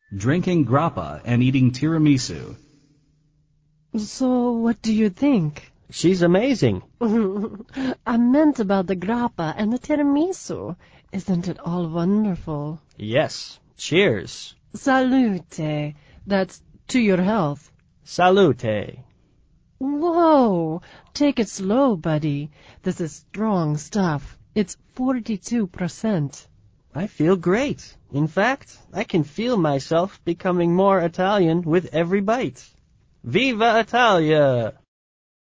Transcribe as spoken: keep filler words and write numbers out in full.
drinking grappa and eating tiramisu. So, what do you think? She's amazing. I meant about the grappa and the tiramisu. Isn't it all wonderful? Yes. Cheers. Salute. That's to your health. Salute. Whoa! Take it slow, buddy. This is strong stuff. It's forty-two percent. I feel great. In fact, I can feel myself becoming more Italian with every bite. Viva Italia!